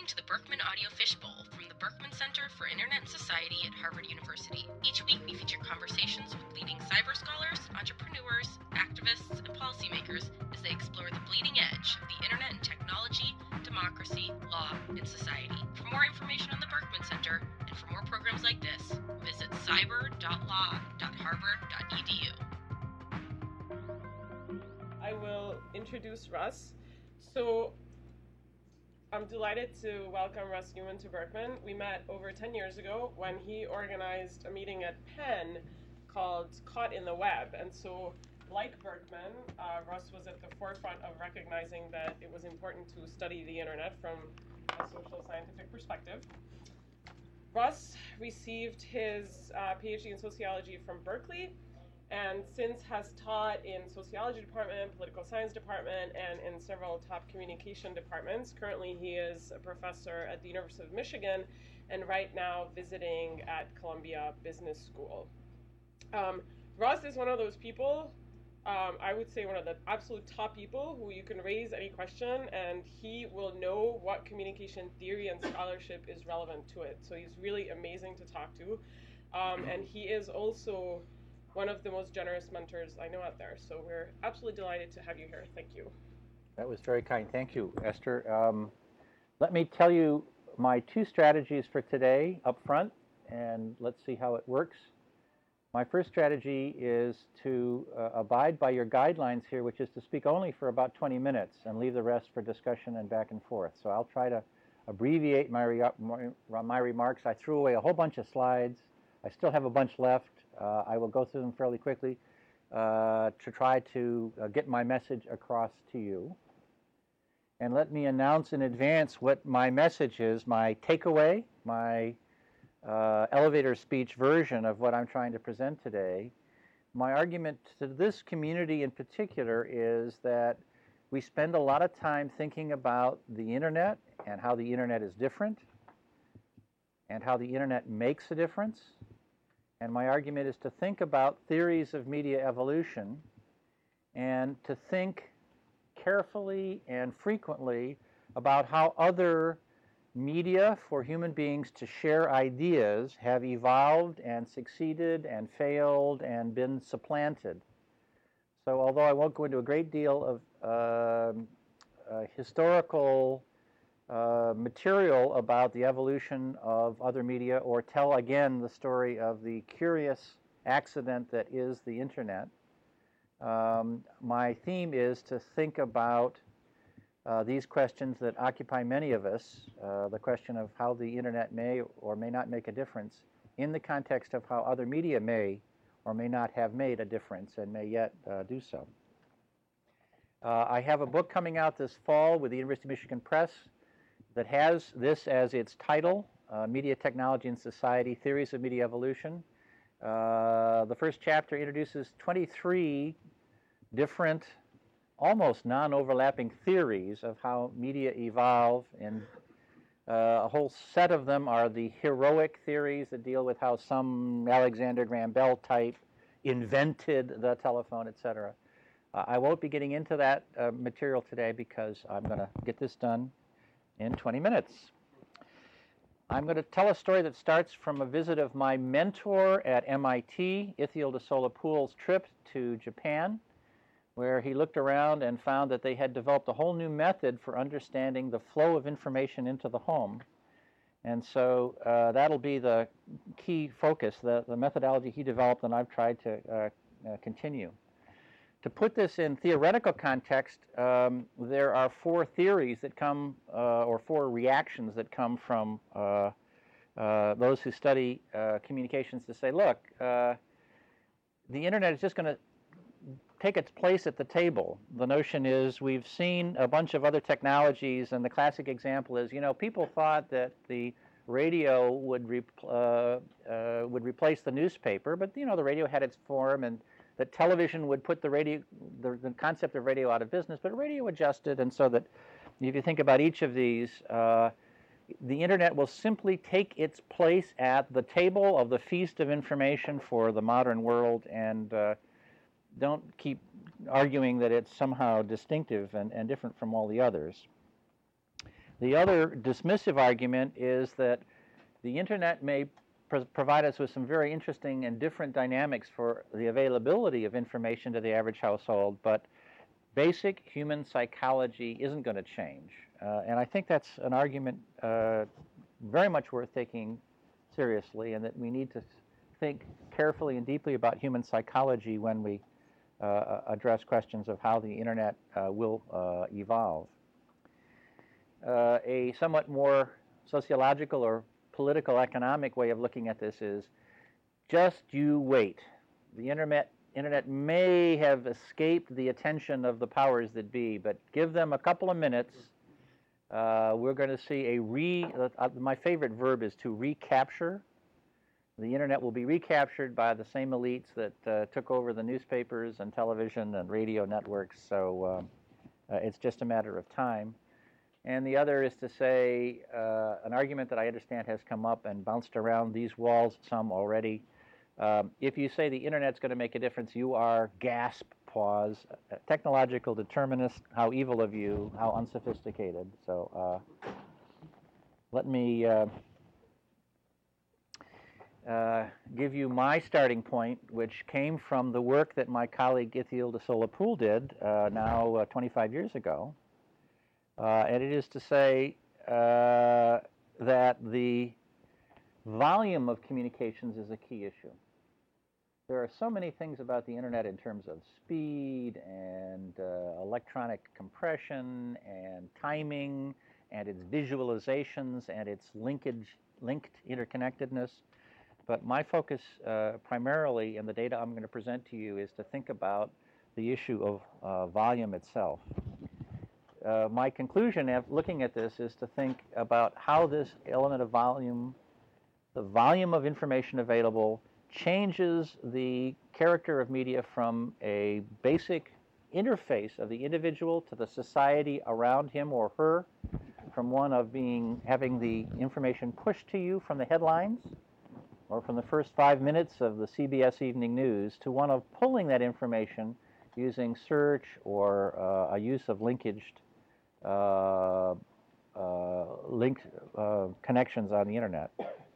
to the Berkman Audio Fishbowl from the Berkman Center for Internet and Society at Harvard University. Each week we feature conversations with leading cyber scholars, entrepreneurs, activists, and policymakers as they explore the bleeding edge of the internet and technology, democracy, law, and society. For more information on the Berkman Center and for more programs like this, visit cyber.law.harvard.edu. I will introduce Russ. So I'm delighted to welcome Russ Newman to Berkman. We met over 10 years ago when he organized a meeting at Penn called Caught in the Web. And so, like Berkman, Russ was at the forefront of recognizing that it was important to study the internet from a social scientific perspective. Russ received his PhD in sociology from Berkeley, and since has taught in sociology department, political science department, and in several top communication departments. Currently, he is a professor at the University of Michigan, and right now visiting at Columbia Business School. Russ is one of those people, I would say one of the absolute top people who you can raise any question, and he will know what communication theory and scholarship is relevant to it. So he's really amazing to talk to, and he is also one of the most generous mentors I know out there. So we're absolutely delighted to have you here. Thank you. That was very kind. Thank you, Esther. Let me tell you my two strategies for today up front, and let's see how it works. My first strategy is to abide by your guidelines here, which is to speak only for about 20 minutes and leave the rest for discussion and back and forth. So I'll try to abbreviate my remarks. I threw away a whole bunch of slides. I still have a bunch left. I will go through them fairly quickly to try to get my message across to you. And let me announce in advance what my message is, my takeaway, my elevator speech version of what I'm trying to present today. My argument to this community in particular is that we spend a lot of time thinking about the internet and how the internet is different and how the internet makes a difference. And my argument is to think about theories of media evolution and to think carefully and frequently about how other media for human beings to share ideas have evolved and succeeded and failed and been supplanted. So although I won't go into a great deal of historical material about the evolution of other media, or tell again the story of the curious accident that is the internet, my theme is to think about these questions that occupy many of us, the question of how the internet may or may not make a difference in the context of how other media may or may not have made a difference and may yet do so. I have a book coming out this fall with the University of Michigan Press that has this as its title, Media Technology and Society, Theories of Media Evolution. The first chapter introduces 23 different, almost non-overlapping theories of how media evolve, and a whole set of them are the heroic theories that deal with how some Alexander Graham Bell type invented the telephone, etc. I won't be getting into that material today because I'm going to get this done in 20 minutes. I'm going to tell a story that starts from a visit of my mentor at MIT, Ithiel de Sola-Pool's trip to Japan, where he looked around and found that they had developed a whole new method for understanding the flow of information into the home. And so that'll be the key focus, the methodology he developed, and I've tried to continue. To put this in theoretical context, there are four theories that come, or four reactions that come from those who study communications to say, look, the internet is just going to take its place at the table. The notion is we've seen a bunch of other technologies, and the classic example is, people thought that the radio would replace the newspaper, but the radio had its form, and that television would put the concept of radio out of business, but radio adjusted, and so that if you think about each of these, the internet will simply take its place at the table of the feast of information for the modern world, and don't keep arguing that it's somehow distinctive and different from all the others. The other dismissive argument is that the internet may provide us with some very interesting and different dynamics for the availability of information to the average household, but basic human psychology isn't going to change. And I think that's an argument very much worth taking seriously, and that we need to think carefully and deeply about human psychology when we address questions of how the internet will evolve. A somewhat more sociological or political economic way of looking at this is just you wait. The internet may have escaped the attention of the powers that be, but give them a couple of minutes. We're going to see my favorite verb is to recapture. The internet will be recaptured by the same elites that took over the newspapers and television and radio networks, so it's just a matter of time. And the other is to say an argument that I understand has come up and bounced around these walls some already. If you say the internet's going to make a difference, you are, gasp, pause, technological determinist, how evil of you, how unsophisticated. So let me give you my starting point, which came from the work that my colleague Ithiel de Sola-Pool did now 25 years ago. And it is to say that the volume of communications is a key issue. There are so many things about the internet in terms of speed and electronic compression and timing and its visualizations and its linked interconnectedness. But my focus primarily in the data I'm going to present to you is to think about the issue of volume itself. My conclusion of looking at this is to think about how this element of volume, the volume of information available, changes the character of media from a basic interface of the individual to the society around him or her, from one of having the information pushed to you from the headlines or from the first 5 minutes of the CBS Evening News, to one of pulling that information using search or a use of linked connections on the internet.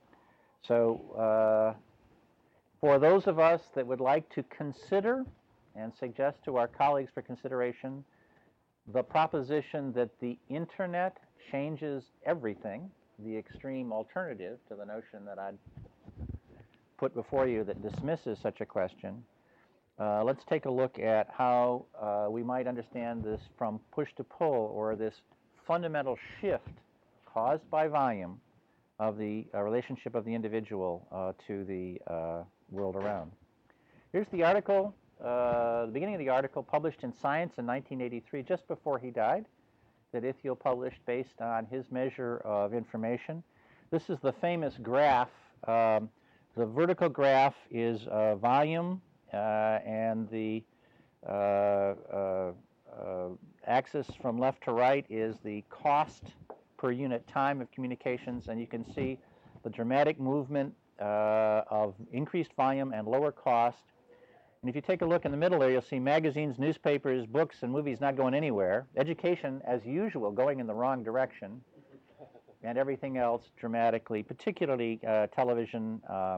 So for those of us that would like to consider and suggest to our colleagues for consideration the proposition that the internet changes everything, the extreme alternative to the notion that I'd put before you that dismisses such a question, let's take a look at how we might understand this from push to pull, or this fundamental shift caused by volume of the relationship of the individual to the world around. Here's the article, the beginning of the article, published in Science in 1983, just before he died, that Ithiel published based on his measure of information. This is the famous graph. The vertical graph is volume, and the axis from left to right is the cost per unit time of communications, and you can see the dramatic movement of increased volume and lower cost. And if you take a look in the middle there, you'll see magazines, newspapers, books, and movies not going anywhere. Education, as usual, going in the wrong direction. And everything else dramatically, particularly television,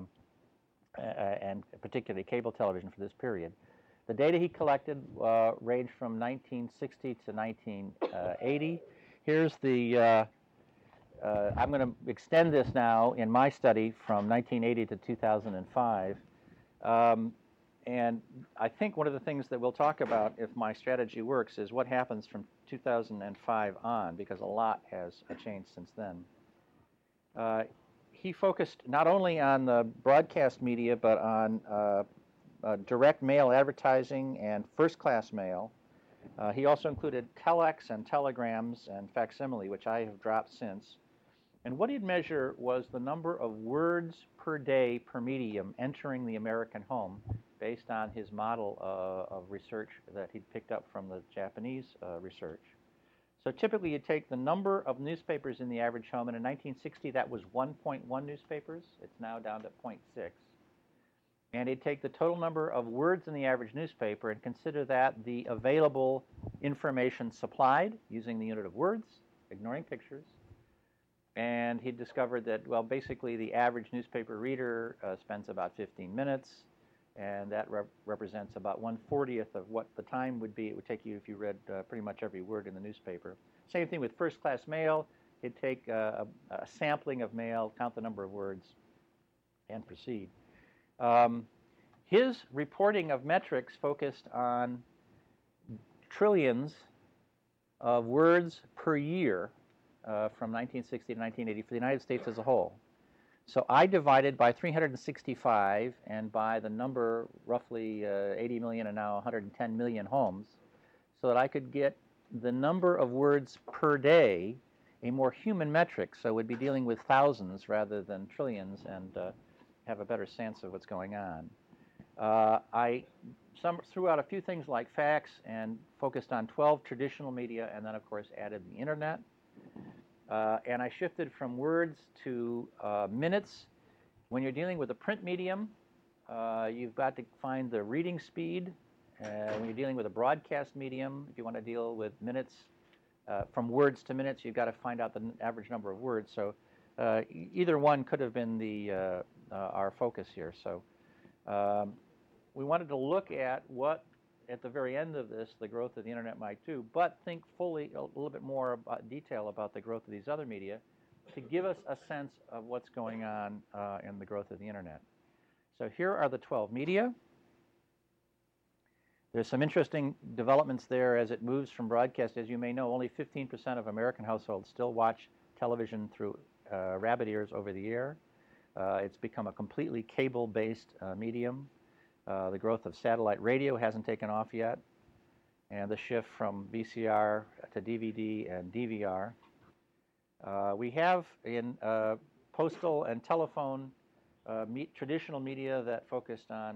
and particularly cable television for this period. The data he collected ranged from 1960 to 1980. Here's the, I'm going to extend this now in my study from 1980 to 2005. And I think one of the things that we'll talk about, if my strategy works, is what happens from 2005 on, because a lot has changed since then. He focused not only on the broadcast media, but on direct mail advertising and first-class mail. He also included telex and telegrams and facsimile, which I have dropped since. And what he'd measure was the number of words per day per medium entering the American home, based on his model of research that he'd picked up from the Japanese research. So typically you take the number of newspapers in the average home, and in 1960 that was 1.1 newspapers. It's now down to 0.6. And he'd take the total number of words in the average newspaper and consider that the available information supplied, using the unit of words, ignoring pictures, And he discovered that, well, basically the average newspaper reader spends about 15 minutes, and that represents about 1/40th of what the time would be it would take you if you read pretty much every word in the newspaper. Same thing with first-class mail. He'd take a sampling of mail, count the number of words, and proceed. His reporting of metrics focused on trillions of words per year from 1960 to 1980 for the United States as a whole. So I divided by 365 and by the number, roughly 80 million and now 110 million homes, so that I could get the number of words per day, a more human metric, so we'd be dealing with thousands rather than trillions, and have a better sense of what's going on. I threw out a few things like facts and focused on 12 traditional media, and then of course added the internet. And I shifted from words to minutes. When you're dealing with a print medium, you've got to find the reading speed. When you're dealing with a broadcast medium, if you want to deal with minutes, from words to minutes, you've got to find out the average number of words. So either one could have been our focus here. So we wanted to look at what, at the very end of this, the growth of the internet might do, but think fully a little bit more about detail about the growth of these other media to give us a sense of what's going on in the growth of the internet. So here are the 12 media. There's some interesting developments there as it moves from broadcast. As you may know, only 15% of American households still watch television through rabbit ears over the air. It's become a completely cable-based medium. The growth of satellite radio hasn't taken off yet, and the shift from VCR to DVD and DVR. We have in postal and telephone traditional media that focused on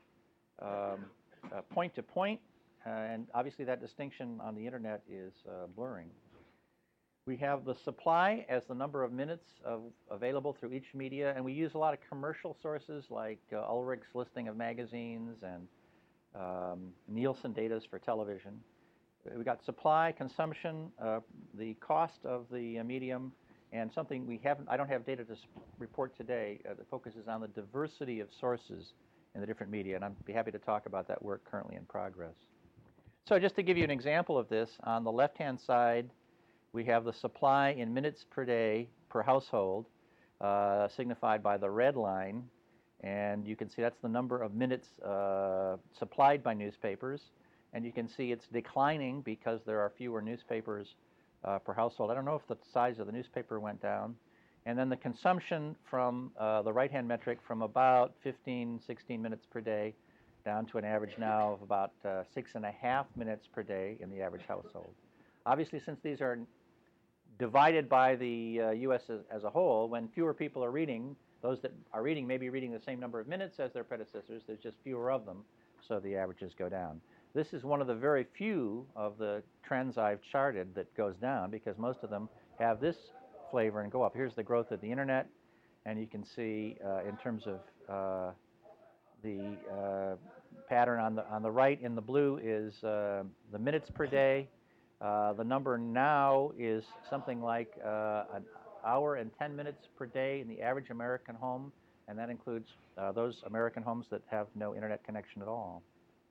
point-to-point, and obviously that distinction on the internet is blurring. We have the supply as the number of minutes available through each media, and we use a lot of commercial sources like Ulrich's listing of magazines and Nielsen data for television. We got supply, consumption, the cost of the medium, and something I don't have data to report today that focuses on the diversity of sources in the different media, and I'd be happy to talk about that work currently in progress. So just to give you an example of this, on the left-hand side, we have the supply in minutes per day per household, signified by the red line, and you can see that's the number of minutes supplied by newspapers, and you can see it's declining because there are fewer newspapers per household. I don't know if the size of the newspaper went down. And then the consumption from the right-hand metric from about 15, 16 minutes per day down to an average now of about 6.5 minutes per day in the average household. Obviously, since these are divided by the U.S. as a whole, when fewer people are reading, those that are reading may be reading the same number of minutes as their predecessors. There's just fewer of them, so the averages go down. This is one of the very few of the trends I've charted that goes down, because most of them have this flavor and go up. Here's the growth of the internet, and you can see in terms of the pattern on the right in the blue is the minutes per day. The number now is something like an hour and 10 minutes per day in the average American home, and that includes those American homes that have no internet connection at all.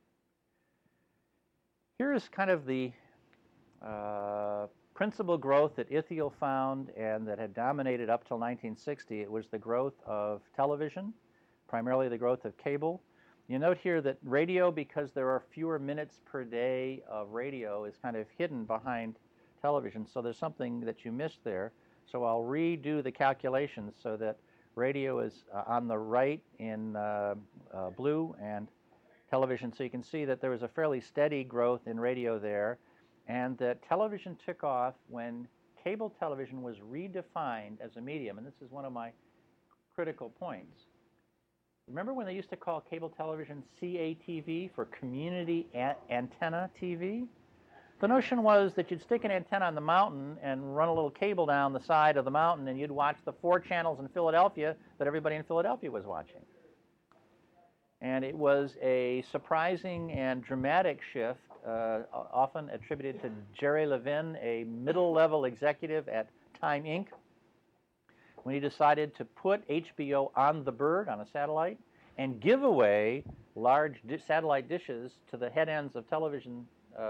Here's kind of the principal growth that Ithiel found and that had dominated up till 1960. It was the growth of television, primarily the growth of cable. You note here that radio, because there are fewer minutes per day of radio, is kind of hidden behind television, so there's something that you missed there. So I'll redo the calculations so that radio is on the right in blue and television. So you can see that there was a fairly steady growth in radio there, and that television took off when cable television was redefined as a medium, and this is one of my critical points. Remember when they used to call cable television CATV, for Community Antenna TV? The notion was that you'd stick an antenna on the mountain and run a little cable down the side of the mountain, and you'd watch the 4 channels in Philadelphia that everybody in Philadelphia was watching. And it was a surprising and dramatic shift, often attributed to Jerry Levin, a middle-level executive at Time Inc., when he decided to put HBO on the bird, on a satellite, and give away large satellite dishes to the head ends of television,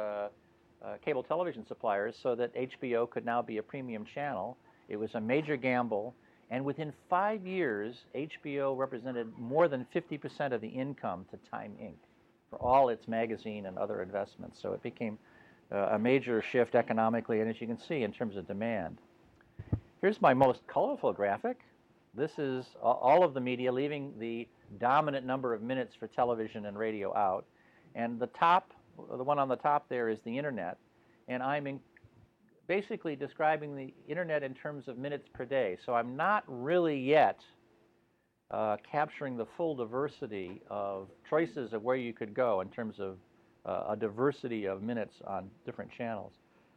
cable television suppliers so that HBO could now be a premium channel. It was a major gamble. And within 5 years, HBO represented more than 50% of the income to Time Inc. for all its magazine and other investments. So it became a major shift economically, and as you can see, in terms of demand. Here's my most colorful graphic. This is all of the media, leaving the dominant number of minutes for television and radio out. And the one on the top there is the internet. And I'm basically describing the internet in terms of minutes per day. So I'm not really yet capturing the full diversity of choices of where you could go in terms of a diversity of minutes on different channels.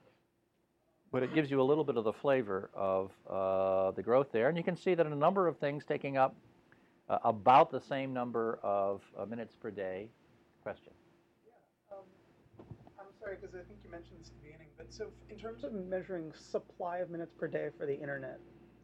But it gives you a little bit of the flavor of the growth there. And you can see that a number of things taking up about the same number of minutes per day. Question? Yeah, I'm sorry, because I think you mentioned this at the beginning, but so in terms of measuring supply of minutes per day for the internet,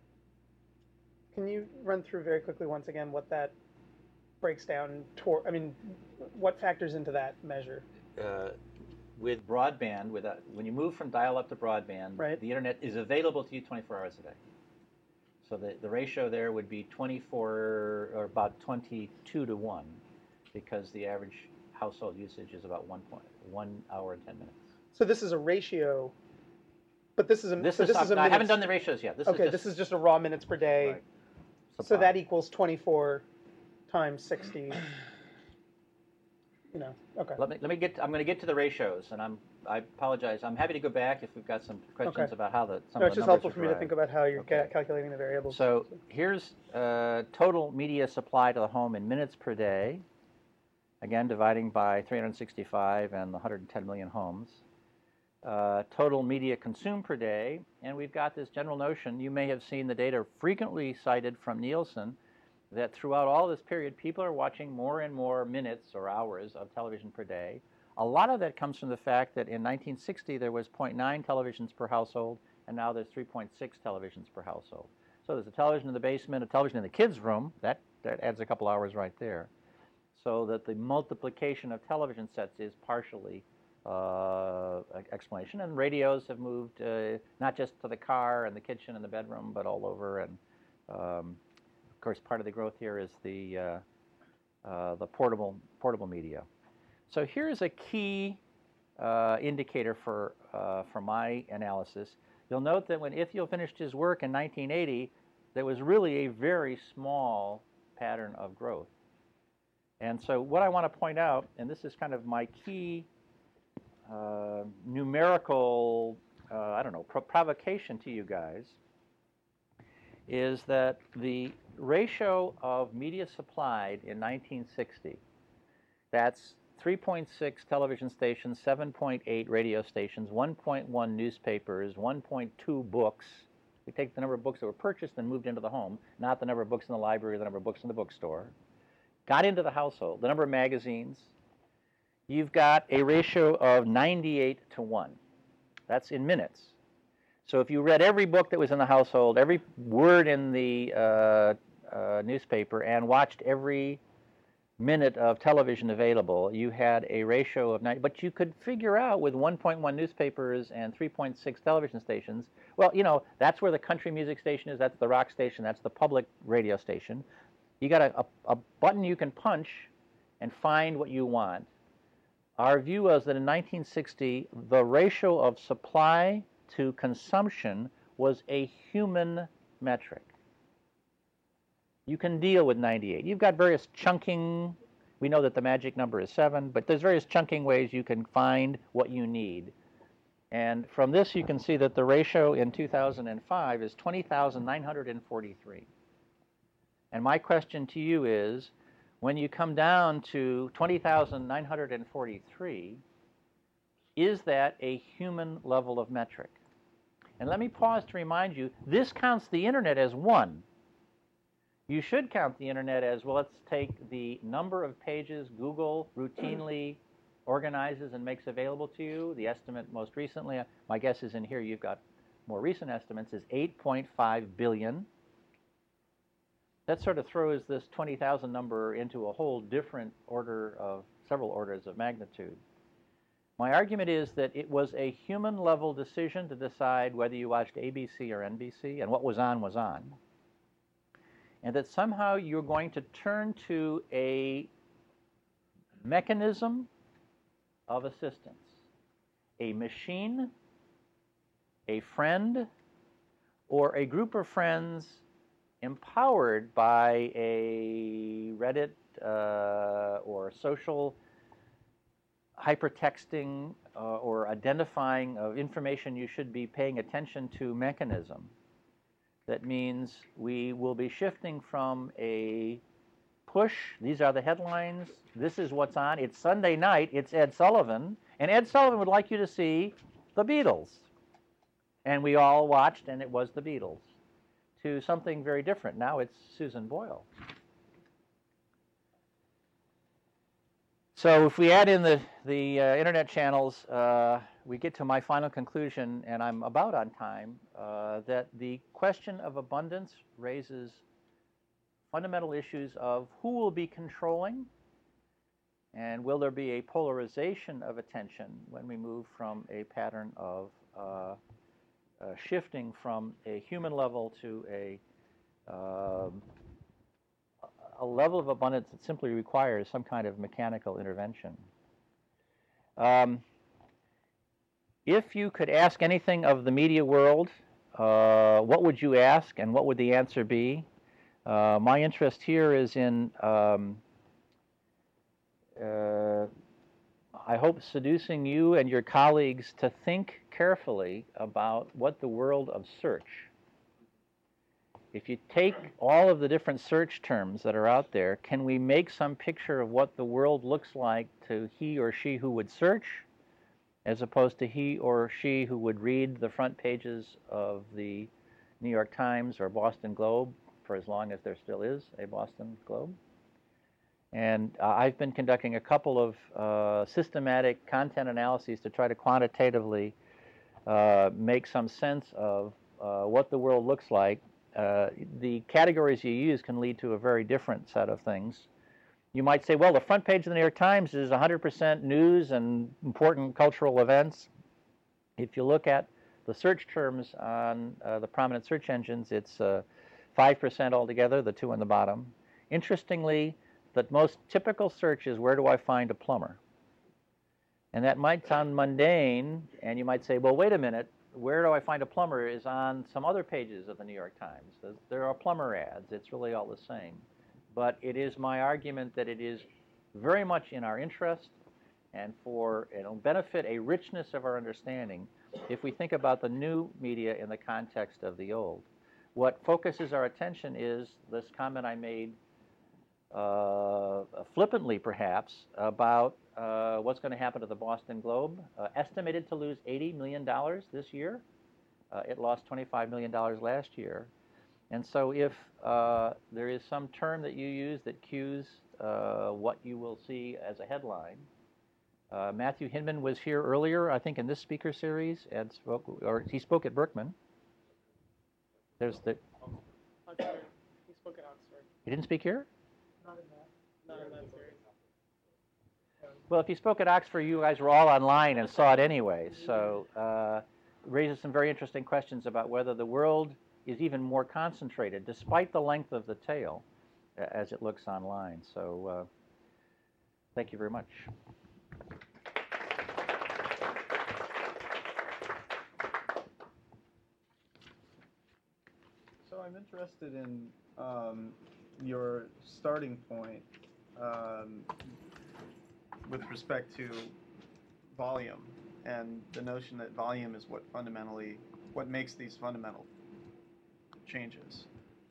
can you run through very quickly once again what that breaks down toward, I mean, what factors into that measure? With broadband, when you move from dial-up to broadband, Right. the internet is available to you 24 hours a day. So the ratio there would be 24, or about 22 to 1, because the average household usage is about 1 hour and 10 minutes. So this is a ratio, but this is a I haven't done the ratios yet. This is just a raw minutes per day. Right. So that equals 24 times 60. You know, okay. I'm going to get to the ratios, and I apologize. I'm happy to go back if we've got some questions Okay. about how some No, of it's the just numbers helpful are for me to derived. think about how you're Okay. calculating the variables. So here's total media supply to the home in minutes per day. Again, dividing by 365 and 110 million homes. Total media consumed per day, and we've got this general notion. You may have seen the data frequently cited from Nielsen that throughout all this period, people are watching more and more minutes or hours of television per day. A lot of that comes from the fact that in 1960 there was 0.9 televisions per household, and now there's 3.6 televisions per household. So there's a television in the basement, a television in the kids' room. That adds a couple hours right there. So that the multiplication of television sets is partially explanation. And radios have moved not just to the car and the kitchen and the bedroom, but all over. And of course, part of the growth here is the portable media. So here's a key indicator for my analysis. You'll note that when Ithiel finished his work in 1980, there was really a very small pattern of growth. And so what I want to point out, and this is kind of my key numerical, provocation to you guys, is that the ratio of media supplied in 1960, that's 3.6 television stations, 7.8 radio stations, 1.1 newspapers, 1.2 books. We take the number of books that were purchased and moved into the home, not the number of books in the library, the number of books in the bookstore. Got into the household, the number of magazines. You've got a ratio of 98 to 1. That's in minutes. So if you read every book that was in the household, every word in the newspaper, and watched every minute of television available, you had a ratio of 90. But you could figure out with 1.1 newspapers and 3.6 television stations, well, you know, that's where the country music station is, that's the rock station, that's the public radio station. You got a button you can punch and find what you want. Our view was that in 1960, the ratio of supply to consumption was a human metric. You can deal with 98. You've got various chunking. We know that the magic number is 7, but there's various chunking ways you can find what you need. And from this, you can see that the ratio in 2005 is 20,943. And my question to you is, when you come down to 20,943, is that a human level of metric? And let me pause to remind you, this counts the internet as 1. You should count the internet as, well, let's take the number of pages Google routinely organizes and makes available to you. The estimate most recently, my guess is in here, you've got more recent estimates, is 8.5 billion. that sort of throws this 20,000 number into a whole different order of several orders of magnitude. My argument is that it was a human-level decision to decide whether you watched ABC or NBC, and what was on was on. And that somehow you're going to turn to a mechanism of assistance, a machine, a friend, or a group of friends empowered by a Reddit or social hypertexting or identifying of information you should be paying attention to mechanism. That means we will be shifting from a push, these are the headlines, this is what's on, it's Sunday night, it's Ed Sullivan, and Ed Sullivan would like you to see the Beatles. And we all watched, and it was the Beatles, to something very different. Now it's Susan Boyle. So if we add in the internet channels, we get to my final conclusion, and I'm about on time, that the question of abundance raises fundamental issues of who will be controlling, and will there be a polarization of attention when we move from a pattern of shifting from a human level to a level of abundance that simply requires some kind of mechanical intervention. If you could ask anything of the media world, what would you ask and what would the answer be? My interest here is in, I hope, seducing you and your colleagues to think carefully about what the world of search. If you take all of the different search terms that are out there, can we make some picture of what the world looks like to he or she who would search, as opposed to he or she who would read the front pages of the New York Times or Boston Globe, for as long as there still is a Boston Globe? And I've been conducting a couple of systematic content analyses to try to quantitatively make some sense of what the world looks like. The categories you use can lead to a very different set of things. You might say, well, the front page of the New York Times is 100% news and important cultural events. If you look at the search terms on the prominent search engines, it's 5% altogether, the two on the bottom. Interestingly, the most typical search is, where do I find a plumber? And that might sound mundane, and you might say, well, wait a minute, where do I find a plumber is on some other pages of the New York Times. There are plumber ads. It's really all the same. But it is my argument that it is very much in our interest, and it'll benefit a richness of our understanding if we think about the new media in the context of the old. What focuses our attention is this comment I made flippantly, perhaps, about what's going to happen to the Boston Globe. Estimated to lose $80 million this year. It lost $25 million last year. And so if there is some term that you use that cues what you will see as a headline, Matthew Hinman was here earlier, I think, in this speaker series, and he spoke at Berkman. There's the. Oxford. He spoke at Oxford. He didn't speak here? Not in that series. Well, if you spoke at Oxford, you guys were all online and saw it anyway. So it raises some very interesting questions about whether the world is even more concentrated, despite the length of the tail, as it looks online. So thank you very much. So I'm interested in your starting point with respect to volume and the notion that volume is what makes these fundamental changes.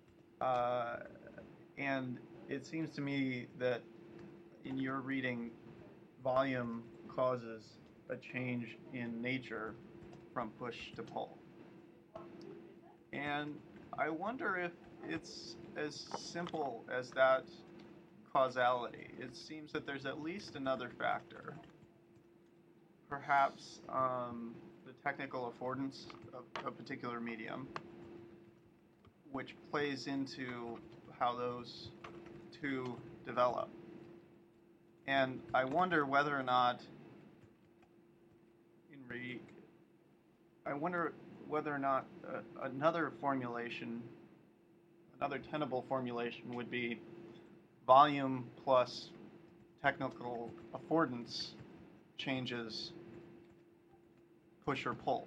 And it seems to me that in your reading, volume causes a change in nature from push to pull. And I wonder if it's as simple as that causality. It seems that there's at least another factor. Perhaps the technical affordance of a particular medium, which plays into how those two develop. And I wonder whether or not another formulation, another tenable formulation would be volume plus technical affordance changes push or pull.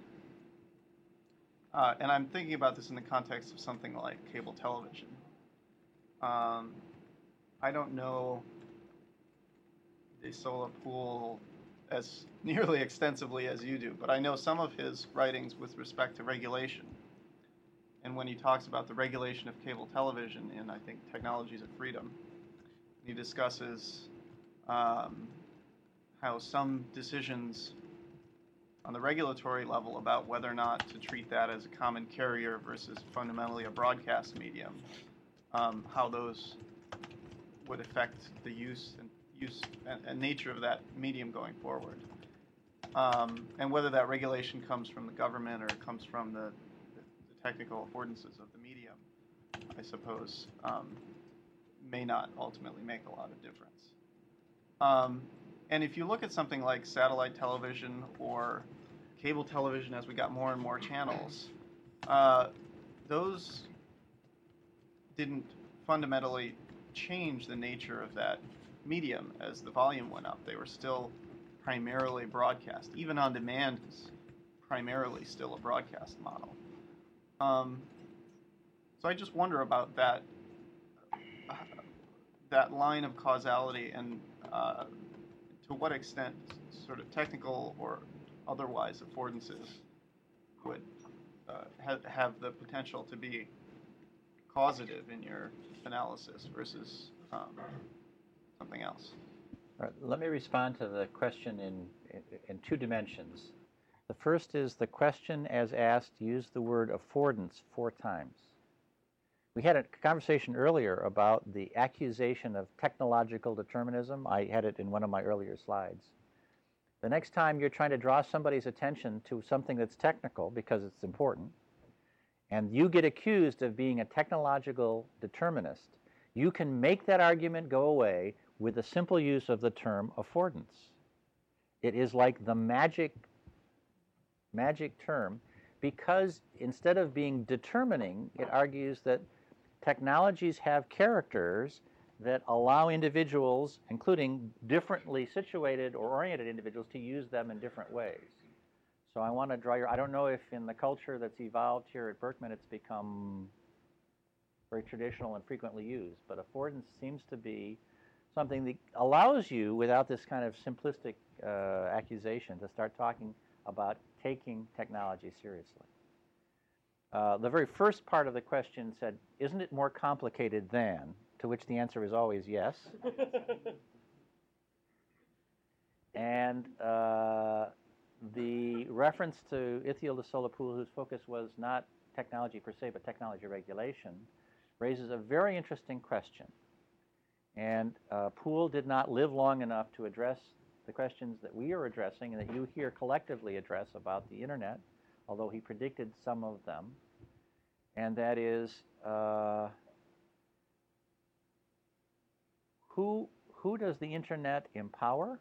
And I'm thinking about this in the context of something like cable television. I don't know de Sola Pool as nearly extensively as you do, but I know some of his writings with respect to regulation. And when he talks about the regulation of cable television in, I think, Technologies of Freedom, he discusses how some decisions on the regulatory level about whether or not to treat that as a common carrier versus fundamentally a broadcast medium, how those would affect the use and nature of that medium going forward. And whether that regulation comes from the government or it comes from the technical affordances of the medium, I suppose, may not ultimately make a lot of difference. And if you look at something like satellite television or cable television as we got more and more channels, those didn't fundamentally change the nature of that medium as the volume went up. They were still primarily broadcast. Even on demand is primarily still a broadcast model. So I just wonder about that line of causality and to what extent sort of technical or otherwise affordances would have the potential to be causative in your analysis versus something else. All right, let me respond to the question in two dimensions. The first is the question as asked used the word affordance 4 times. We had a conversation earlier about the accusation of technological determinism. I had it in one of my earlier slides. The next time you're trying to draw somebody's attention to something that's technical because it's important, and you get accused of being a technological determinist, you can make that argument go away with the simple use of the term affordance. It is like the magic term, because instead of being determining, it argues that technologies have characters that allow individuals, including differently situated or oriented individuals, to use them in different ways. So I want to draw I don't know if in the culture that's evolved here at Berkman it's become very traditional and frequently used, but affordance seems to be something that allows you, without this kind of simplistic accusation, to start talking about taking technology seriously. The very first part of the question said, isn't it more complicated than? To which the answer is always yes. And the reference to Ithiel de Sola Pool, whose focus was not technology per se, but technology regulation, raises a very interesting question. And Pool did not live long enough to address the questions that we are addressing and that you here collectively address about the internet, although he predicted some of them. And that is, who does the internet empower?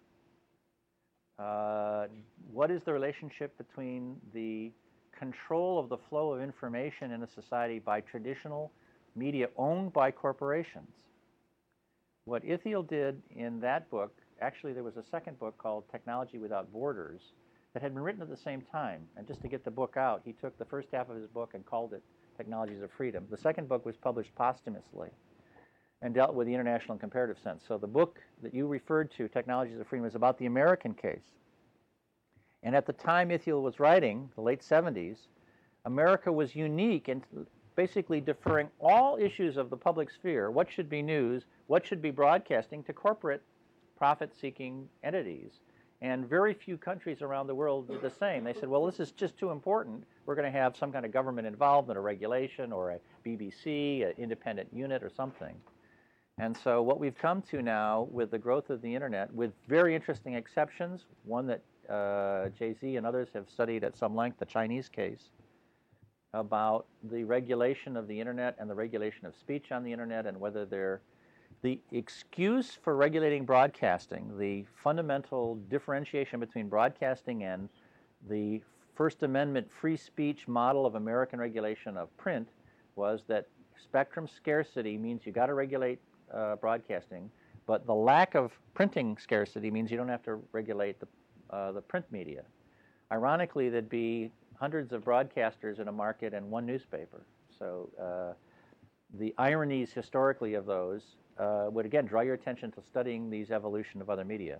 What is the relationship between the control of the flow of information in a society by traditional media owned by corporations? What Ithiel did in that book, actually there was a second book called Technology Without Borders that had been written at the same time. And just to get the book out, he took the first half of his book and called it Technologies of Freedom. The second book was published posthumously and dealt with the international and comparative sense. So the book that you referred to, Technologies of Freedom, is about the American case. And at the time Ithiel was writing, the late 70s, America was unique in basically deferring all issues of the public sphere, what should be news, what should be broadcasting, to corporate profit-seeking entities. And very few countries around the world did the same. They said, well, this is just too important. We're going to have some kind of government involvement or regulation or a BBC, an independent unit or something. And so what we've come to now with the growth of the internet, with very interesting exceptions, one that Jay-Z and others have studied at some length, the Chinese case, about the regulation of the internet and the regulation of speech on the internet, and whether they're the excuse for regulating broadcasting, the fundamental differentiation between broadcasting and the First Amendment free speech model of American regulation of print was that spectrum scarcity means you got to regulate broadcasting, but the lack of printing scarcity means you don't have to regulate the print media. Ironically, there'd be hundreds of broadcasters in a market and one newspaper. So the ironies historically of those would again draw your attention to studying these evolution of other media.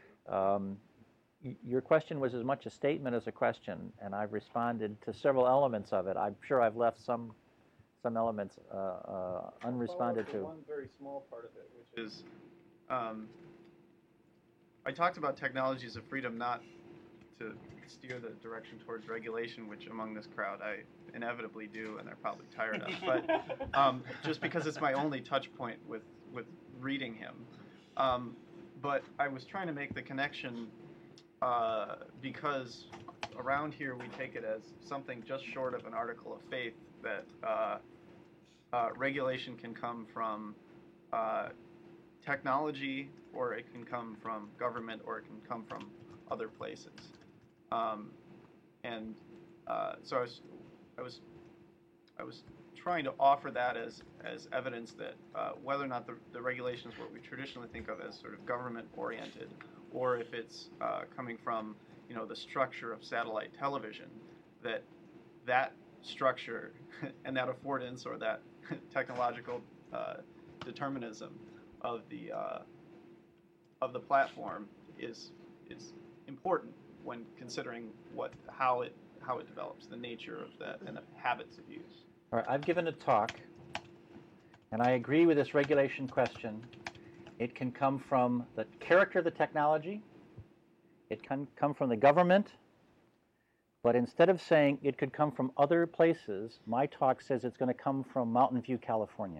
Your question was as much a statement as a question, and I've responded to several elements of it. I'm sure I've left some elements unresponded to. One very small part of it, which is, I talked about technologies of freedom not to steer the direction towards regulation, which among this crowd I inevitably do, and they're probably tired of. But just because it's my only touch point with reading him. But I was trying to make the connection because around here we take it as something just short of an article of faith that regulation can come from technology, or it can come from government, or it can come from other places. So I was trying to offer that as evidence that whether or not the regulation is what we traditionally think of as sort of government-oriented, or if it's coming from the structure of satellite television, that structure and that affordance or that technological determinism of the platform is important when considering how it develops, the nature of that, and the habits of use. All right, I've given a talk, and I agree with this regulation question. It can come from the character of the technology. It can come from the government. But instead of saying it could come from other places, my talk says it's going to come from Mountain View, California.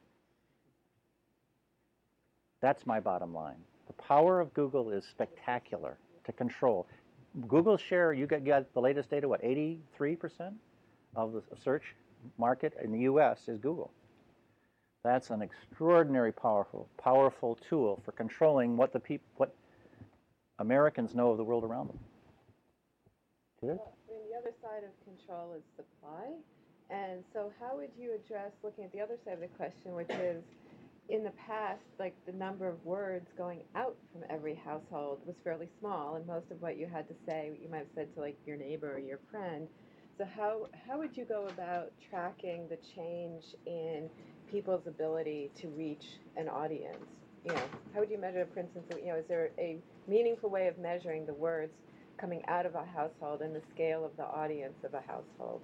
That's my bottom line. The power of Google is spectacular to control. Google's share, you got the latest data, what, 83% of the search market in the US is Google. That's an extraordinary powerful tool for controlling what Americans know of the world around them. Judith? Well, I mean, the other side of control is supply. And so how would you address looking at the other side of the question, which is, in the past, like, the number of words going out from every household was fairly small, and most of what you had to say, you might have said to, like, your neighbor or your friend. So how would you go about tracking the change in people's ability to reach an audience? How would you measure, for instance, is there a meaningful way of measuring the words coming out of a household and the scale of the audience of a household?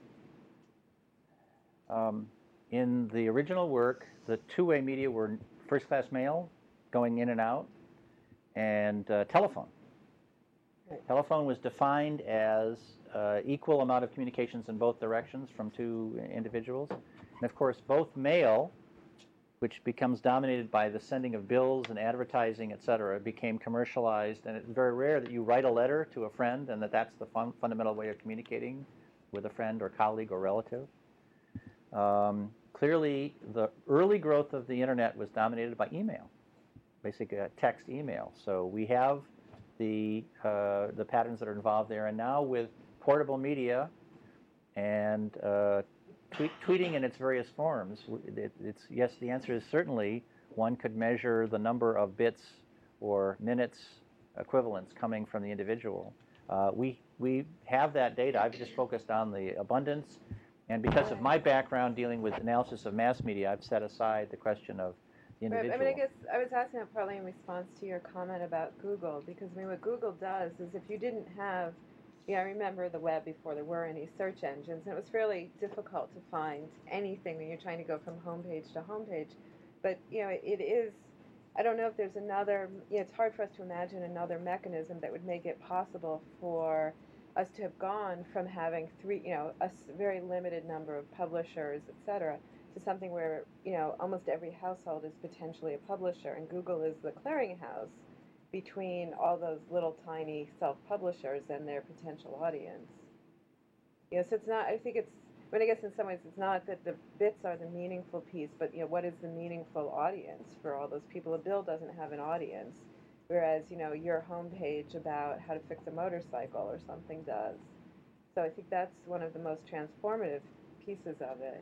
In the original work, the two-way media were first-class mail, going in and out, and telephone. Right. Telephone was defined as equal amount of communications in both directions from two individuals. And of course, both mail, which becomes dominated by the sending of bills and advertising, et cetera, became commercialized. And it's very rare that you write a letter to a friend and that's the fundamental way of communicating with a friend or colleague or relative. Clearly, the early growth of the internet was dominated by email, basically text email. So we have the patterns that are involved there. And now with portable media and tweeting in its various forms, yes, the answer is certainly one could measure the number of bits or minutes equivalents coming from the individual. We have that data. I've just focused on the abundance. And because of my background dealing with analysis of mass media, I've set aside the question of the individual. Right. I mean, I guess I was asking that probably in response to your comment about Google, because I mean, what Google does is if you didn't have, I remember the web before there were any search engines, and it was fairly difficult to find anything when you're trying to go from homepage to homepage. But, it is, I don't know if there's another, it's hard for us to imagine another mechanism that would make it possible for us to have gone from having a very limited number of publishers, et cetera, to something where, almost every household is potentially a publisher, and Google is the clearinghouse between all those little tiny self-publishers and their potential audience. So it's not, I think it's, I guess in some ways it's not that the bits are the meaningful piece, but what is the meaningful audience for all those people? A bill doesn't have an audience, whereas your homepage about how to fix a motorcycle or something does. So I think that's one of the most transformative pieces of it.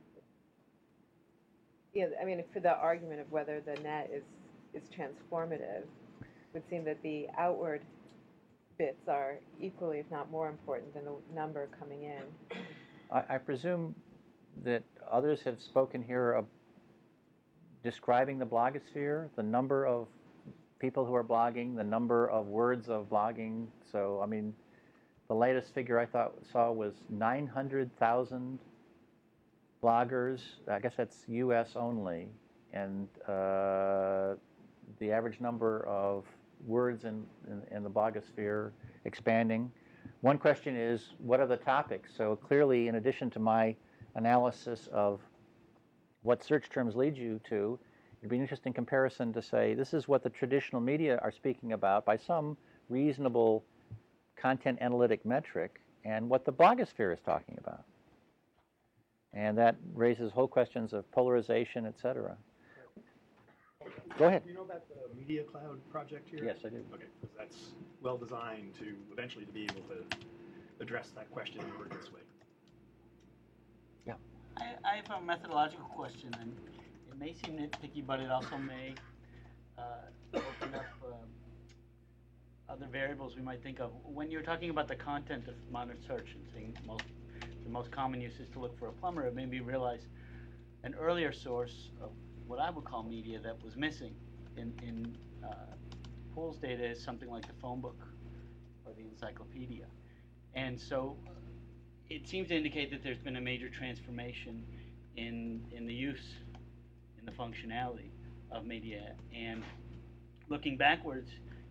I mean, for the argument of whether the net is transformative, it would seem that the outward bits are equally, if not more important than the number coming in. I presume that others have spoken here of describing the blogosphere, the number of people who are blogging, the number of words of blogging. So, I mean, the latest figure I saw was 900,000 bloggers. I guess that's U.S. only, and the average number of words in the blogosphere expanding. One question is, what are the topics? So clearly, in addition to my analysis of what search terms lead you to, it'd be an interesting comparison to say, this is what the traditional media are speaking about by some reasonable content analytic metric, and what the blogosphere is talking about. And that raises whole questions of polarization, et cetera. Go ahead. Do you know about the Media Cloud project here? Yes, I do. Okay, because that's well designed to eventually to be able to address that question in a this way. Yeah. I have a methodological question, and it may seem nitpicky, but it also may open up other variables we might think of. When you're talking about the content of modern search and saying the most common use is to look for a plumber, it made me realize an earlier source of what I would call media that was missing in Pool's data is something like the phone book or the encyclopedia. And so it seems to indicate that there's been a major transformation in the use, in the functionality of media. And looking backwards,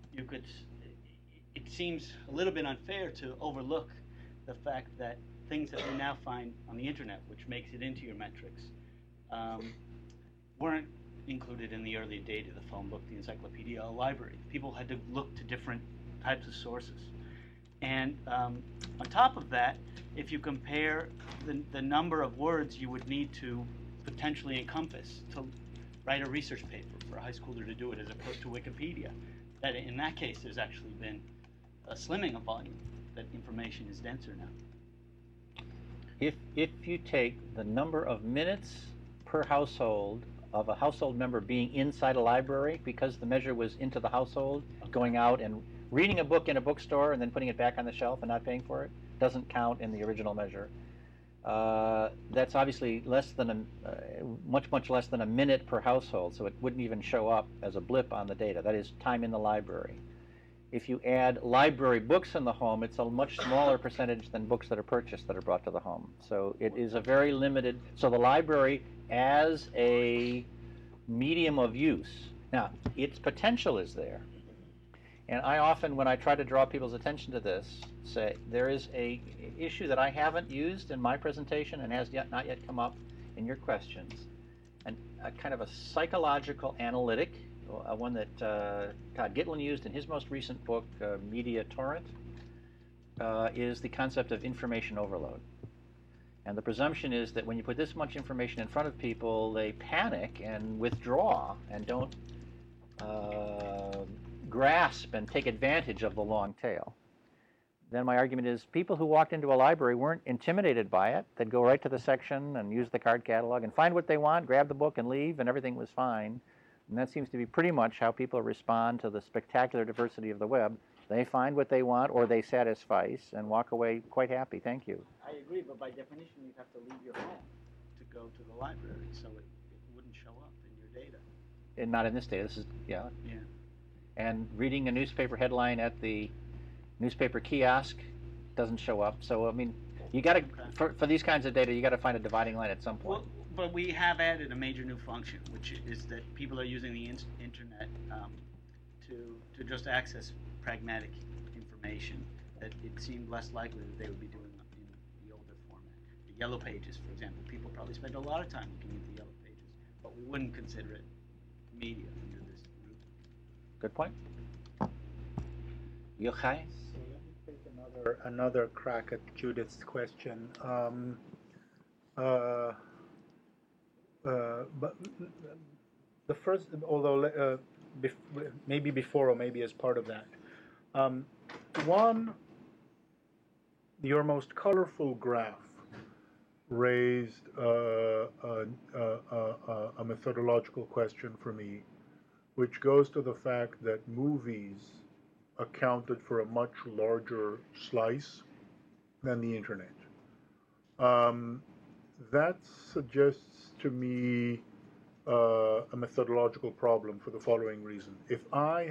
it seems a little bit unfair to overlook the fact that things that we now find on the internet, which makes it into your metrics, weren't included in the early data, the phone book, the encyclopedia, a library. People had to look to different types of sources. And on top of that, if you compare the number of words you would need to potentially encompass to write a research paper for a high schooler to do it as opposed to Wikipedia, that in that case there's actually been a slimming of volume, that information is denser now. If you take the number of minutes per household of a household member being inside a library, because the measure was into the household, going out and reading a book in a bookstore and then putting it back on the shelf and not paying for it, doesn't count in the original measure. That's obviously less than much less than a minute per household, so it wouldn't even show up as a blip on the data. That is time in the library. If you add library books in the home, it's a much smaller percentage than books that are purchased that are brought to the home. So it is a very limited, so the library as a medium of use. Now, its potential is there. And I often, when I try to draw people's attention to this, say there is a issue that I haven't used in my presentation and has not yet come up in your questions, and a kind of a psychological analytic, one that Todd Gitlin used in his most recent book, Media Torrent, is the concept of information overload. And the presumption is that when you put this much information in front of people, they panic and withdraw and don't grasp and take advantage of the long tail. Then my argument is people who walked into a library weren't intimidated by it. They'd go right to the section and use the card catalog and find what they want, grab the book and leave, and everything was fine. And that seems to be pretty much how people respond to the spectacular diversity of the web. They find what they want or they satisfice and walk away quite happy. Thank you. I agree, but by definition, you'd have to leave your home to go to the library, so it wouldn't show up in your data. And not in this data. This is, yeah. Yeah. And reading a newspaper headline at the newspaper kiosk doesn't show up. So, I mean, you got to, for these kinds of data, you got to find a dividing line at some point. Well, but we have added a major new function, which is that people are using the internet to just access pragmatic information that it seemed less likely that they would be doing in the older format. The yellow pages, for example, people probably spend a lot of time looking at the yellow pages, but we wouldn't consider it media under this group. Good point. Yochai? So let me take another crack at Judith's question. Uh, but the first, although maybe before or maybe as part of that, one, your most colorful graph raised a methodological question for me, which goes to the fact that movies accounted for a much larger slice than the internet. That suggests to me a methodological problem for the following reason. If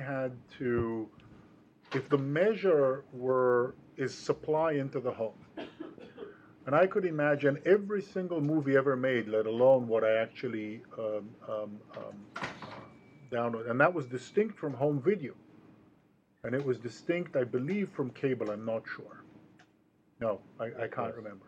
the measure is supply into the home, and I could imagine every single movie ever made, let alone what I actually download, and that was distinct from home video, and it was distinct, I believe, from cable. I'm not sure. No, I can't remember.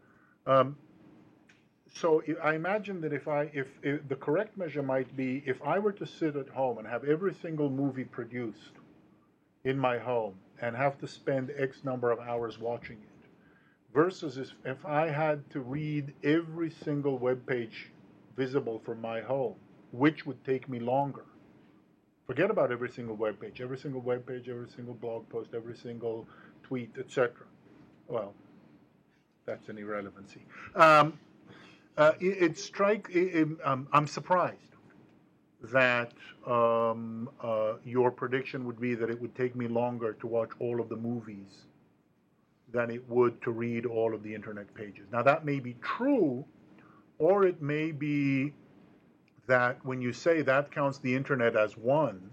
So I imagine that if the correct measure might be, if I were to sit at home and have every single movie produced in my home and have to spend X number of hours watching it, versus if I had to read every single web page visible from my home, which would take me longer. Forget about every single web page, every single blog post, every single tweet, etc. Well, that's an irrelevancy. I'm surprised that your prediction would be that it would take me longer to watch all of the movies than it would to read all of the internet pages. Now that may be true, or it may be that when you say that counts the internet as one,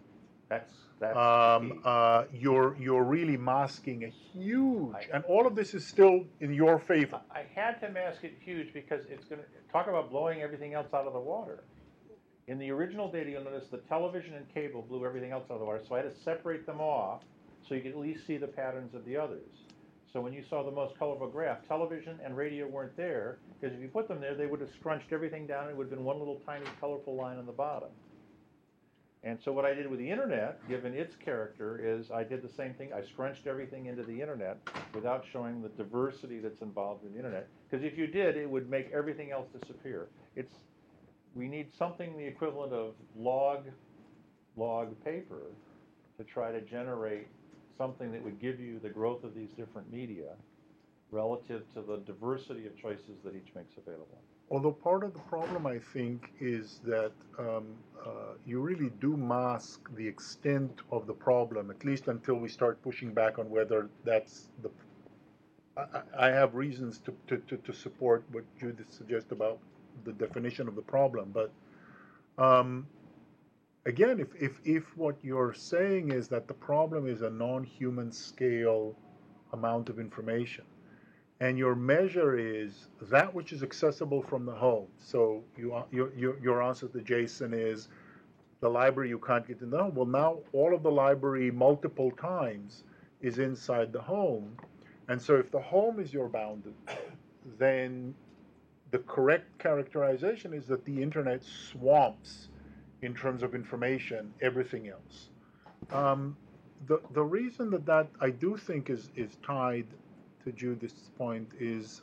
you're really masking a huge, and all of this is still in your favor. I had to mask it huge because it's going to talk about blowing everything else out of the water. In the original data, you'll notice the television and cable blew everything else out of the water, so I had to separate them off so you could at least see the patterns of the others. So when you saw the most colorful graph, television and radio weren't there, because if you put them there, they would have scrunched everything down and it would have been one little tiny colorful line on the bottom. And so what I did with the internet, given its character, is I did the same thing. I scrunched everything into the internet without showing the diversity that's involved in the internet. Because if you did, it would make everything else disappear. We need something the equivalent of log paper to try to generate something that would give you the growth of these different media relative to the diversity of choices that each makes available. Although part of the problem, I think, is that you really do mask the extent of the problem, at least until we start pushing back on whether that's the... I have reasons to support what Judith suggests about the definition of the problem, but again, if what you're saying is that the problem is a non-human scale amount of information, and your measure is that which is accessible from the home, so your answer to Jason is the library you can't get in the home. Well, now all of the library multiple times is inside the home, and so if the home is your boundary, then the correct characterization is that the internet swamps, in terms of information, everything else. The reason that I do think is tied to Judith's point is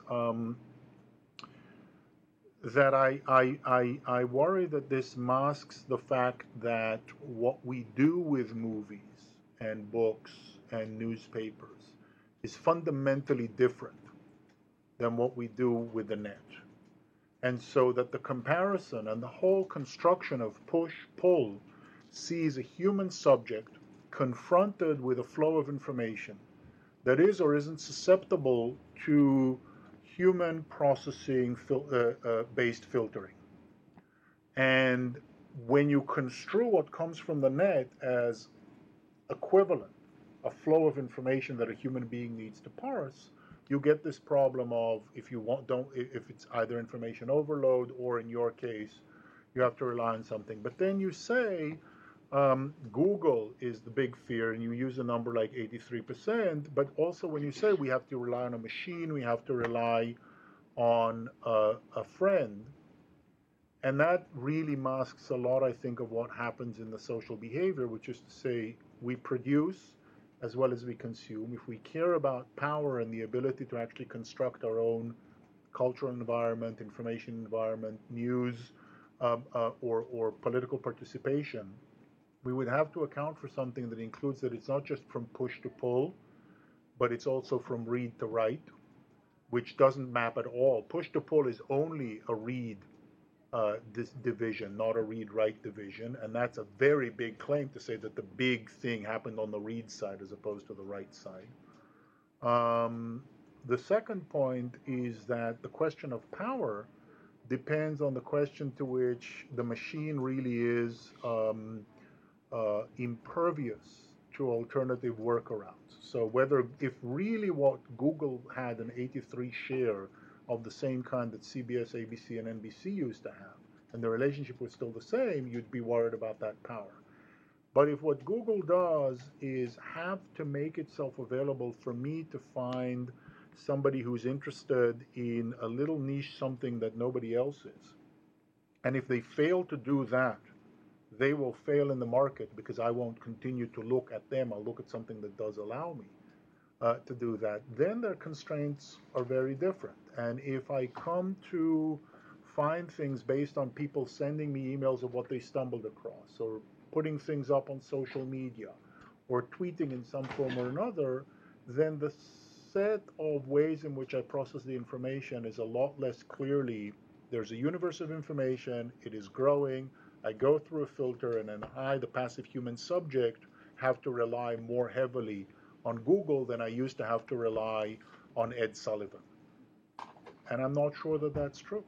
that I worry that this masks the fact that what we do with movies and books and newspapers is fundamentally different than what we do with the net. And so that the comparison and the whole construction of push-pull sees a human subject confronted with a flow of information that is or isn't susceptible to human processing based filtering. And when you construe what comes from the net as equivalent, a flow of information that a human being needs to parse, you get this problem of if it's either information overload, or in your case, you have to rely on something. But then you say Google is the big fear, and you use a number like 83%, but also when you say we have to rely on a machine, we have to rely on a friend, and that really masks a lot, I think, of what happens in the social behavior, which is to say we produce as well as we consume. If we care about power and the ability to actually construct our own cultural environment, information environment, news, or political participation, we would have to account for something that includes that it's not just from push to pull, but it's also from read to write, which doesn't map at all. Push to pull is only a read this division, not a read-write division, and that's a very big claim to say that the big thing happened on the read side as opposed to the write side. The second point is that the question of power depends on the question to which the machine really is impervious to alternative workarounds. So if really what Google had an 83 share of the same kind that CBS, ABC, and NBC used to have, and the relationship was still the same, you'd be worried about that power. But if what Google does is have to make itself available for me to find somebody who's interested in a little niche something that nobody else is, and if they fail to do that, they will fail in the market because I won't continue to look at them. I'll look at something that does allow me to do that. Then their constraints are very different. And if I come to find things based on people sending me emails of what they stumbled across, or putting things up on social media, or tweeting in some form or another, then the set of ways in which I process the information is a lot less clearly. There's a universe of information, it is growing, I go through a filter, and then I, the passive human subject, have to rely more heavily on Google than I used to have to rely on Ed Sullivan. And I'm not sure that that's true.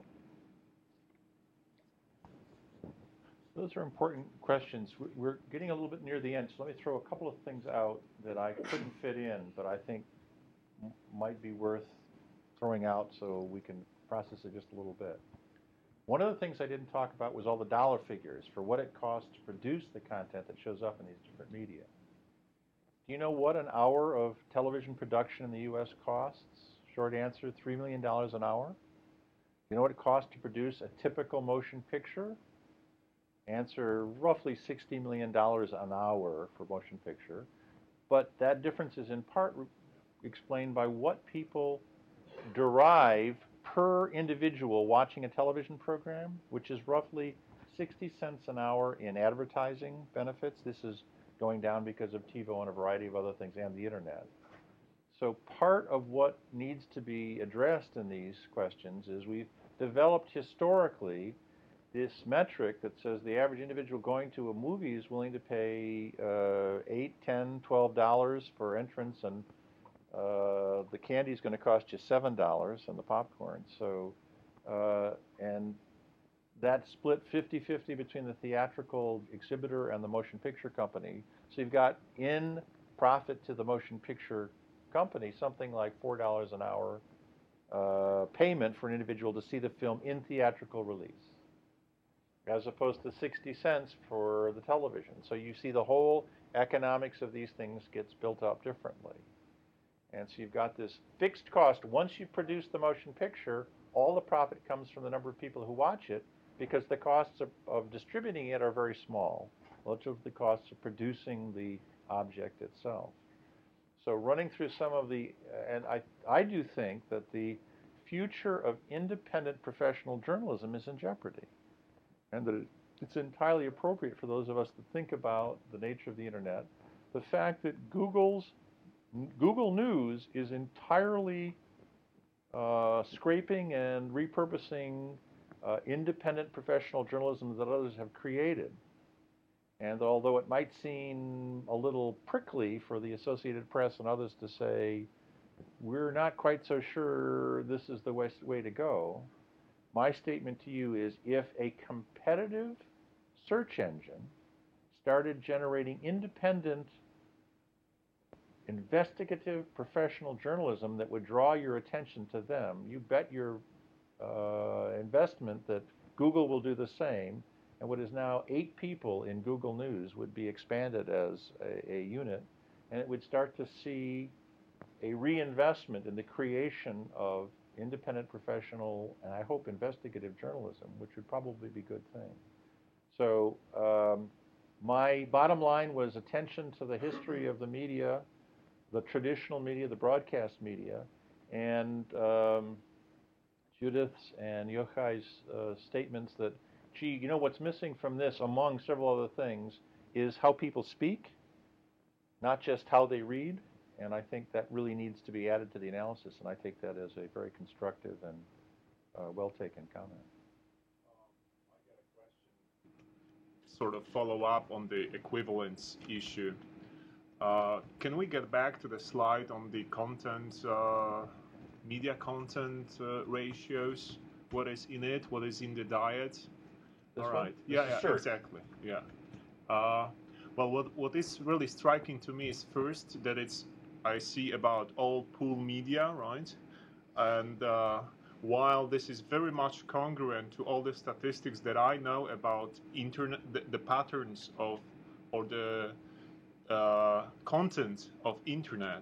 Those are important questions. We're getting a little bit near the end, so let me throw a couple of things out that I couldn't fit in, but I think might be worth throwing out so we can process it just a little bit. One of the things I didn't talk about was all the dollar figures for what it costs to produce the content that shows up in these different media. Do you know what an hour of television production in the U.S. costs? Short answer, $3 million an hour. You know what it costs to produce a typical motion picture? Answer, roughly $60 million an hour for motion picture. But that difference is in part explained by what people derive per individual watching a television program, which is roughly 60 cents an hour in advertising benefits. This is going down because of TiVo and a variety of other things and the internet. So part of what needs to be addressed in these questions is we've developed historically this metric that says the average individual going to a movie is willing to pay $8, $10, $12 for entrance, and the candy is going to cost you $7 and the popcorn. So, and that's split 50-50 between the theatrical exhibitor and the motion picture company. So you've got in profit to the motion picture company something like $4 an hour payment for an individual to see the film in theatrical release, as opposed to 60 cents for the television. So you see the whole economics of these things gets built up differently. And so you've got this fixed cost. Once you produce the motion picture, all the profit comes from the number of people who watch it, because the costs of distributing it are very small, much of the costs of producing the object itself. So running through some of the, and I do think that the future of independent professional journalism is in jeopardy, and that it's entirely appropriate for those of us to think about the nature of the internet, the fact that Google News is entirely scraping and repurposing independent professional journalism that others have created. And although it might seem a little prickly for the Associated Press and others to say, we're not quite so sure this is the way to go, my statement to you is, if a competitive search engine started generating independent investigative professional journalism that would draw your attention to them, you bet your investment that Google will do the same, and what is now 8 people in Google News would be expanded as a unit, and it would start to see a reinvestment in the creation of independent professional, and I hope investigative journalism, which would probably be a good thing. So my bottom line was attention to the history of the media, the traditional media, the broadcast media, and Judith's and Yochai's statements that, gee, you know what's missing from this, among several other things, is how people speak, not just how they read. And I think that really needs to be added to the analysis, and I take that as a very constructive and well-taken comment. Sort of follow up on the equivalence issue. Can we get back to the slide on the content, media content ratios? What is in it? What is in the diet? This All one? right. This Yeah, is search. exactly. Yeah. Well, what is really striking to me is first that I see about all pool media, right? And while this is very much congruent to all the statistics that I know about internet, the patterns of, or the content of internet.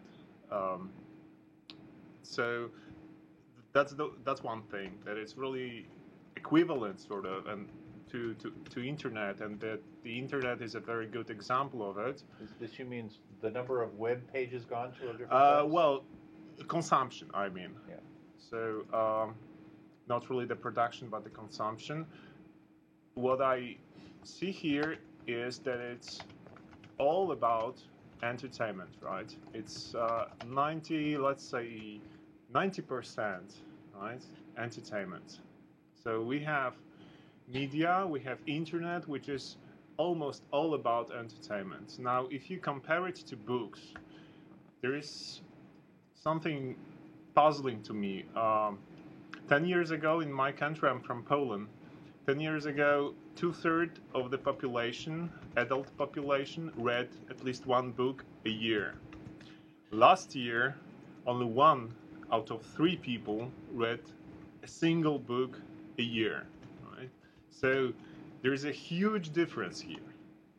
So that's one thing, that it's really equivalent sort of and to internet, and that the internet is a very good example of it. This you means the number of web pages gone to a different place? Well, consumption, I mean. Yeah. So not really the production, but the consumption. What I see here is that it's all about entertainment, right? It's 90, let's say 90%, right? Entertainment. So we have media, we have internet, which is almost all about entertainment. Now, if you compare it to books, there is something puzzling to me. 10 years ago in my country, I'm from Poland, 10 years ago, 2/3 of the population, adult population, read at least one book a year. Last year, only 1 out of 3 people read a single book a year. Right? So there's a huge difference here.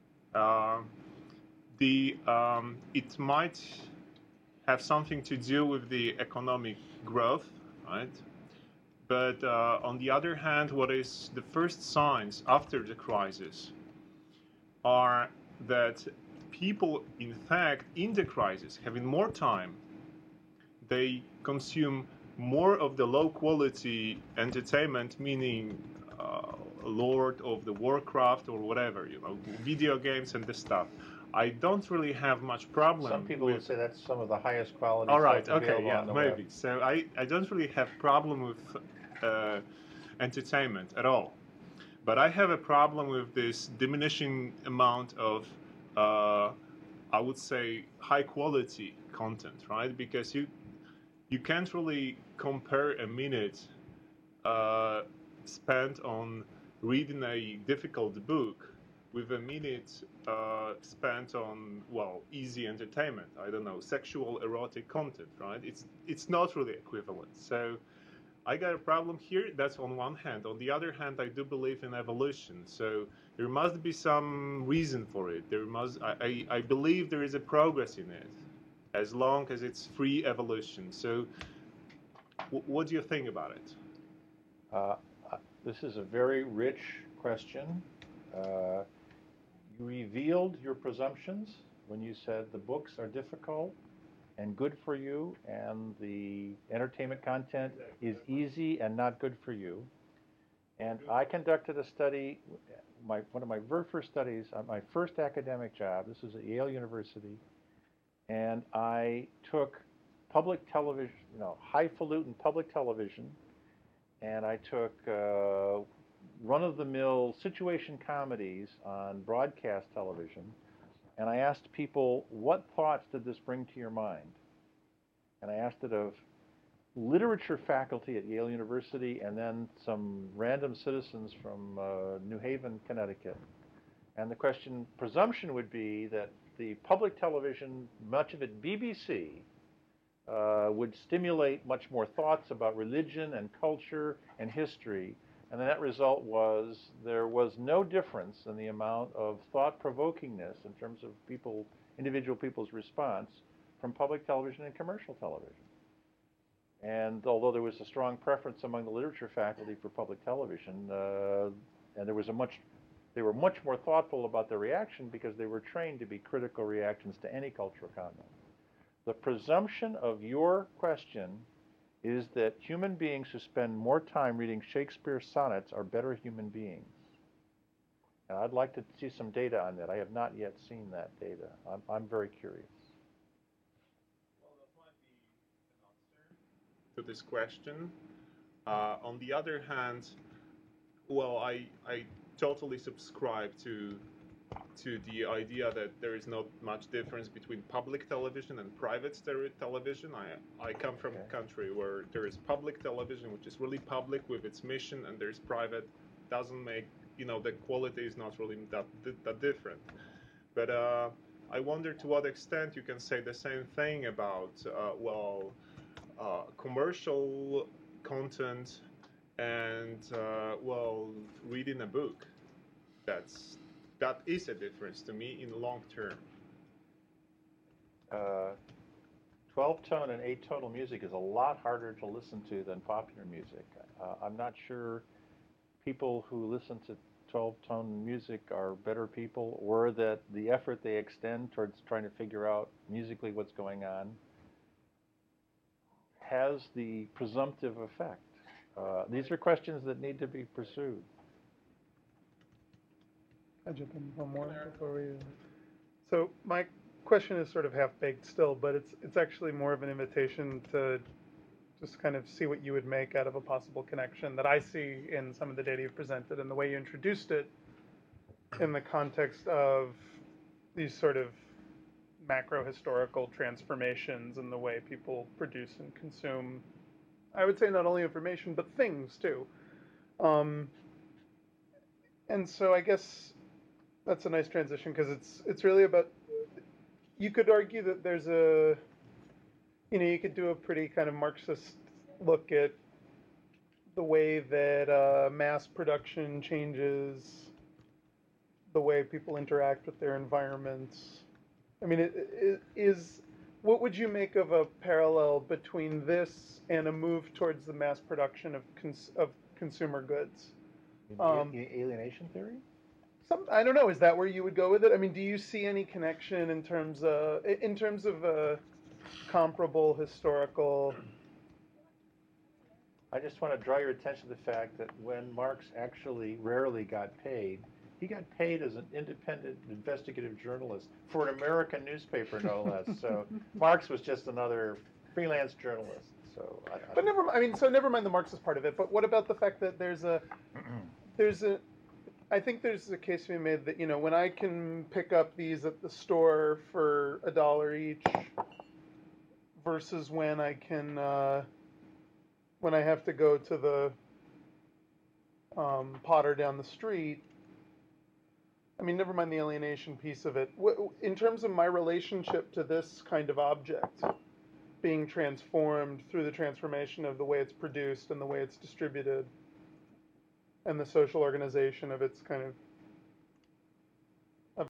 It might have something to do with the economic growth, right? But on the other hand, what is the first signs after the crisis are that people, in fact, in the crisis, having more time, they consume more of the low-quality entertainment, meaning Lord of the Warcraft or whatever, you know, video games and this stuff. I don't really have much problem. Some people would say that's some of the highest quality All right, stuff okay, available yeah, on the maybe. web. So I don't really have problem with entertainment at all. But I have a problem with this diminishing amount of, I would say, high-quality content, right? Because you can't really compare a minute spent on reading a difficult book with a minute spent on, well, easy entertainment. I don't know, sexual, erotic content, right? It's not really equivalent. So I got a problem here. That's on one hand. On the other hand, I do believe in evolution. So there must be some reason for it. I believe there is a progress in it, as long as it's free evolution. So what do you think about it? This is a very rich question. You revealed your presumptions when you said the books are difficult and good for you, and the entertainment content is easy and not good for you. And I conducted a study, one of my very first studies, my first academic job. This was at Yale University, and I took public television, highfalutin public television, and I took run-of-the-mill situation comedies on broadcast television, and I asked people, what thoughts did this bring to your mind? And I asked it of literature faculty at Yale University and then some random citizens from New Haven, Connecticut. And the presumption would be that the public television, much of it BBC, would stimulate much more thoughts about religion and culture and history. And the net result was there was no difference in the amount of thought-provokingness in terms of individual people's response from public television and commercial television. And although there was a strong preference among the literature faculty for public television, and they were much more thoughtful about their reaction because they were trained to be critical reactions to any cultural comment. The presumption of your question is that human beings who spend more time reading Shakespeare's sonnets are better human beings. And I'd like to see some data on that. I have not yet seen that data. I'm very curious. Well, that might be an answer to this question. On the other hand, well, I totally subscribe to the idea that there is not much difference between public television and private television. I come from a country where there is public television, which is really public with its mission, and there's private. Doesn't make, the quality is not really that different. But I wonder to what extent you can say the same thing about, commercial content and, reading a book. That is a difference to me in the long term. 12-tone and 8-tonal music is a lot harder to listen to than popular music. I'm not sure people who listen to 12-tone music are better people, or that the effort they extend towards trying to figure out musically what's going on has the presumptive effect. These are questions that need to be pursued. I'll jump in one more before we. So my question is sort of half-baked still, but it's actually more of an invitation to just kind of see what you would make out of a possible connection that I see in some of the data you've presented and the way you introduced it in the context of these sort of macro-historical transformations in the way people produce and consume, I would say not only information, but things too. And so I guess that's a nice transition, because it's really about, you could argue that there's you could do a pretty kind of Marxist look at the way that mass production changes the way people interact with their environments. I mean, what would you make of a parallel between this and a move towards the mass production of consumer goods? Alienation theory? I don't know. Is that where you would go with it? I mean, do you see any connection in terms of a comparable historical? I just want to draw your attention to the fact that when Marx actually rarely got paid, he got paid as an independent investigative journalist for an American newspaper, no less. So Marx was just another freelance journalist. So, never mind the Marxist part of it. But what about the fact that I think there's a case to be made that, when I can pick up these at the store for $1 each versus when I can, when I have to go to the Potter down the street. I mean, never mind the alienation piece of it. In terms of my relationship to this kind of object being transformed through the transformation of the way it's produced and the way it's distributed, and the social organization of its kind of